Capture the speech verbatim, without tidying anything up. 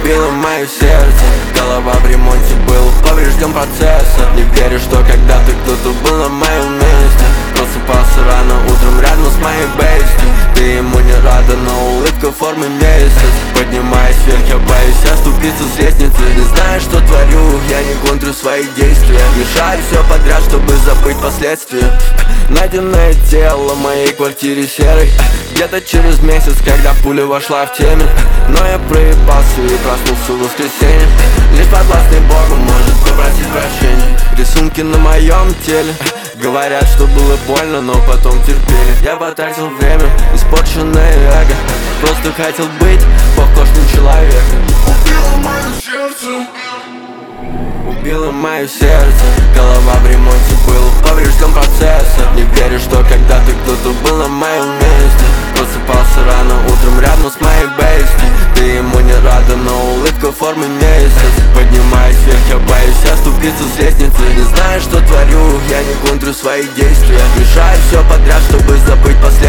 убила мое сердце. Голова в ремонте, был поврежден процессор. Не верю, что когда-то кто-то был на моем месте. Просыпался рано утром рядом с моей бейстью. Ты ему не рада, но улыбка в форме месяц. Поднимаясь вверх, я боюсь оступиться с лестницы. Не знаю, что творю, я не контрю свои действия. Мешаю все подряд, чтобы забыть последствия. Найденное тело в моей квартире серой. Где-то через месяц, когда пуля вошла в темень. Но я проебался и проснулся в воскресенье. Лишь подвластный Богу может попросить прощения. Рисунки на моем теле говорят, что было больно, но потом терпели. Я потратил время, испорченное эго. Просто хотел быть похож на человека. Убила мое сердце. Убила мое сердце. Голова в ремонте, был поврежден процессор. Не верю, что когда-то кто-то был на моем месте. Просыпался рано утром рядом с моей бейстью. Ты ему не рада, но улыбка в форме месяц. Поднимаясь вверх, я боюсь оступиться с лестницы. Не знаю, что творю, я не контрю свои действия. Мешаю все подряд, чтобы забыть последствия.